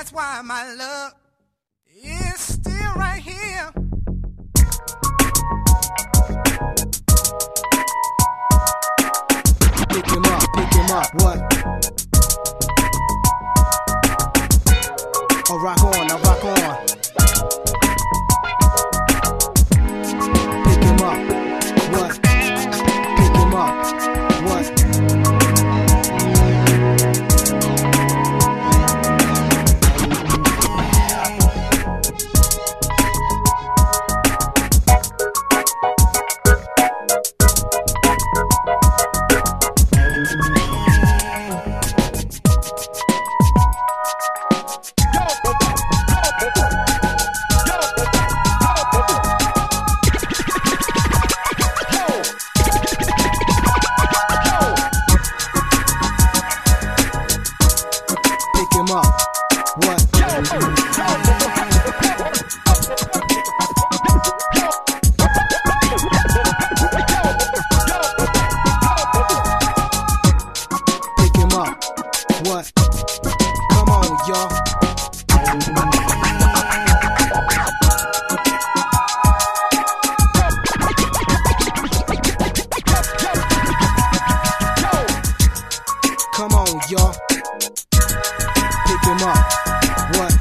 That's why my love is still right here. Pick him up, what? I'll rock on, I'll rock on. Pick him up, what? Pick him up, what? Up. What? Pick him up. What? Come on, y'all. Come on, y'all. Pick him up. What?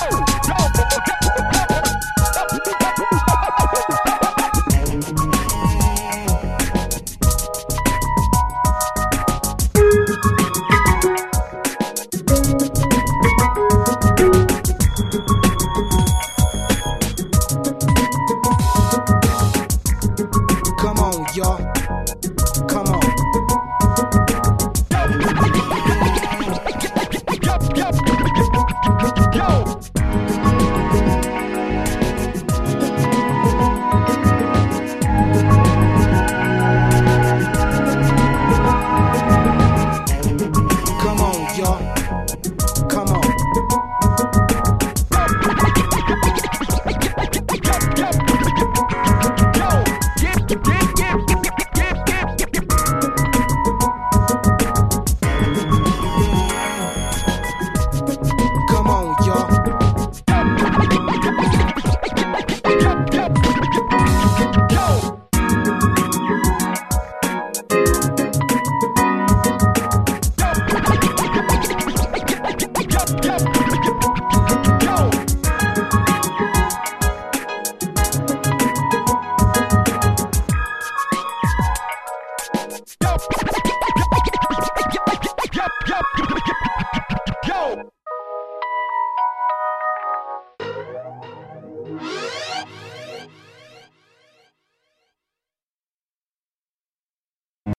Come on, y'all. Come on. Come on, y'all. Come on. Come on, y'all.